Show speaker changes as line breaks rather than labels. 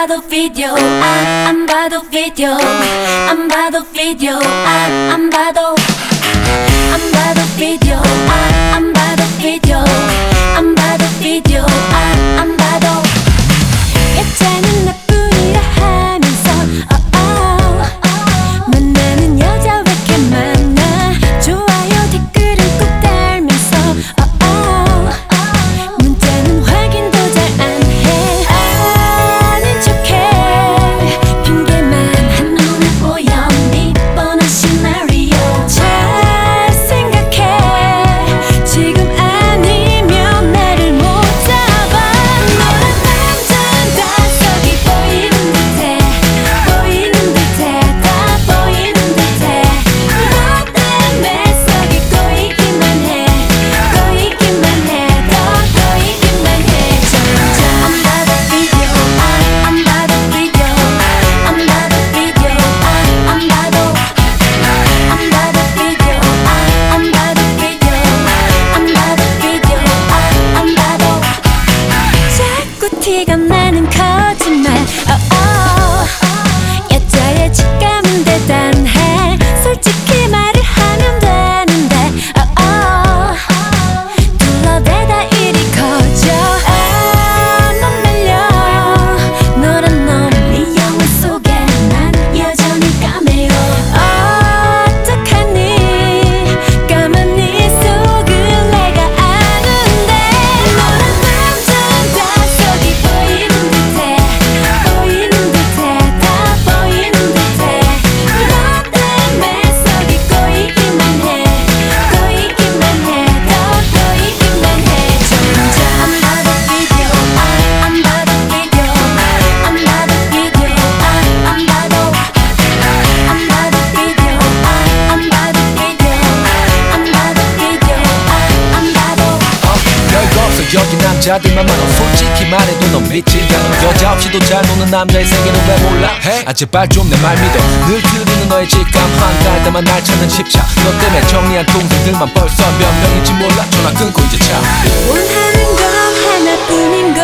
봐도 비디오 안 봐도 비디오 안 봐도 비디오 안 봐도 비디오 안 봐도 비디오 안 봐도 비디오 안 봐도 여자는 나뿐이라 하면서 만나는 여자 왜 이렇게 많아 좋아요 댓글은 꼭 달면서 문자는 확인도 잘 안 해 아는 척해 핑계만 한눈에 보여 네 뻔한 시나리오 잘 생각해 지금 아니면 나를 못 잡아 너란 남자는 다 속이 보이는 듯해 다 보이는 듯해 너 때문에 속이 꼬이기만 해 더 꼬이기만 해 점점 안 봐도 비디오 안 봐도 비디오 안 봐도 비디오 안 봐도 비디오 안 봐도 비디오 안 봐도 자꾸 티가 나는 거짓말 여자의 직감은 대단해 솔직히 말을 하면 되는데 둘러대다 일이 커져 넌 말려 너란 놈이 영화 속에 난 여전히 까매요 어떡하니 까만 네 속을 내가 아는데 너란 남자는 다 속이 보이는 듯해 다 보이는 듯해 너 때문에 속이 꼬이기만 해 더 꼬이기만 해 점점 안 봐도 비디오 안 봐도 비디오 안 봐도 비디오 안 봐도 비디오 안 봐도 비디오 안 봐도
별거 없어 여기 남자들만 많아 솔직히 말해도 넌 믿지 않아 여자 없이도 잘 노는 남자의 세계는 왜 몰라 아 제발 좀 내 말 믿어 늘 들리는 너의 직감 한가할 때만 날 찾는 집착 너 때문에 정리한 동생들만 벌써 몇 명인지 몰라 전화 끊고 이제 차
원하는 건 하나뿐인 걸